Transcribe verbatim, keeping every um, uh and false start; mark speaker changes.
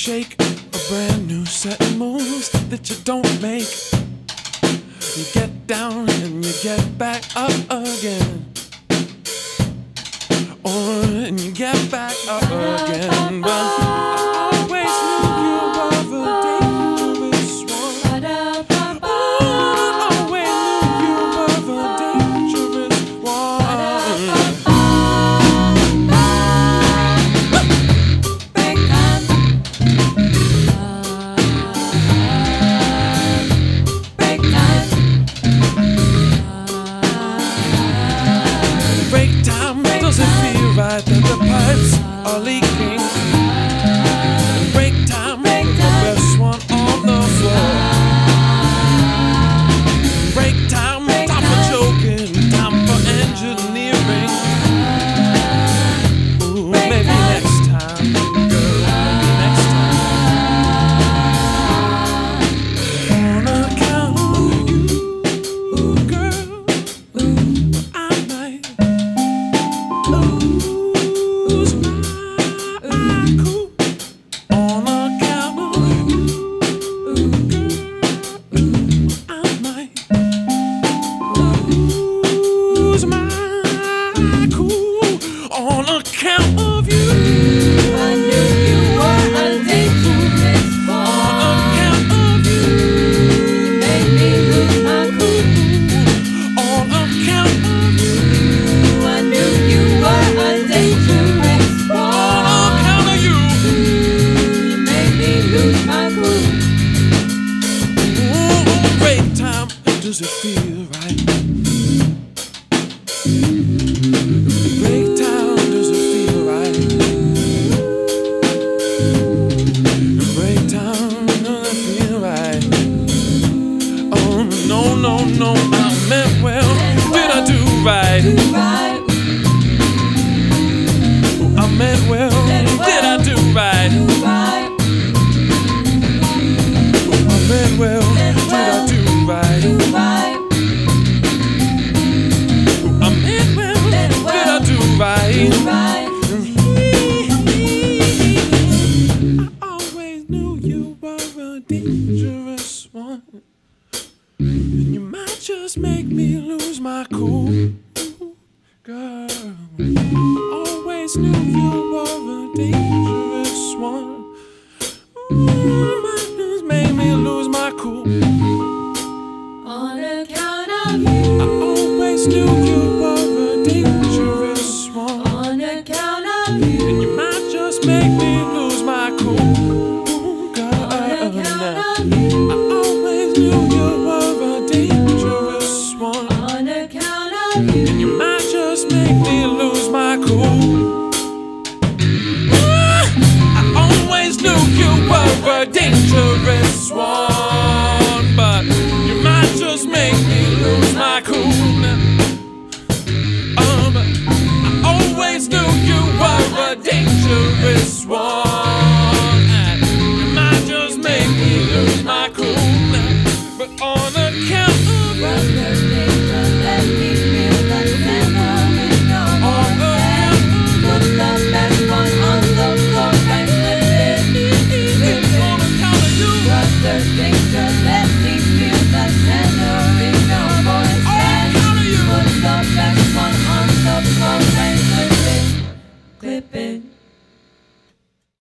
Speaker 1: shake, a brand new set of moves that you don't make. You get down and you get back up again. Oh, and you get back up again. But I always knew you were a dangerous one. Oh, I always knew you were a dangerous one.
Speaker 2: Break time. Break time.
Speaker 1: Break time, does it feel right that the pipes are leaking? Break time, the best one on the floor. Break time, time for joking, time for engineering. Ooh, maybe next time, girl, maybe next time. On account of you, girl, I might lose my cool. On account of you, girl, I might lose my cool. On account of you,
Speaker 2: I knew you were a dangerous
Speaker 1: on
Speaker 2: boy.
Speaker 1: account of you,
Speaker 2: You made me lose my cool.
Speaker 1: on account of you,
Speaker 2: I knew you were a dangerous boy.
Speaker 1: on account of you.
Speaker 2: You made me lose my cool.
Speaker 1: Ooh, break time, does it feel right? Break time, does it feel right? Break time, does it feel right? Oh no, no, no, I meant well. Did I do right?
Speaker 2: Right,
Speaker 1: I meant well. Did I do right?
Speaker 2: right,
Speaker 1: I meant well. Did I do right?
Speaker 2: right.
Speaker 1: I meant well. Did I do right?
Speaker 2: Right.
Speaker 1: I always knew you were a dangerous one, and you might just make me lose my cool, girl. Always knew you were a dangerous one. You might just make me lose my cool.
Speaker 2: On account of you.
Speaker 1: I always knew you were a dangerous one,
Speaker 2: On account of you.
Speaker 1: and you might just make me lose my cool, girl.
Speaker 2: On account of you.
Speaker 1: I always knew you were a dangerous one,
Speaker 2: On account of you.
Speaker 1: and you might just make me lose my cool. I always knew you were a dangerous one, but you might just make me lose my cool. Um, I always knew you were a dangerous one, and you might just make me lose my cool. But on account of
Speaker 2: Brother, Jacob, let me feel the center in your
Speaker 1: on
Speaker 2: head. Put the best one on the floor and flip it. Flip
Speaker 1: on
Speaker 2: it.
Speaker 1: account of you.
Speaker 2: Brother, Jacob, let me feel the center in your voice.
Speaker 1: On account of you.
Speaker 2: Put the best one on the floor and clip it. Clip it.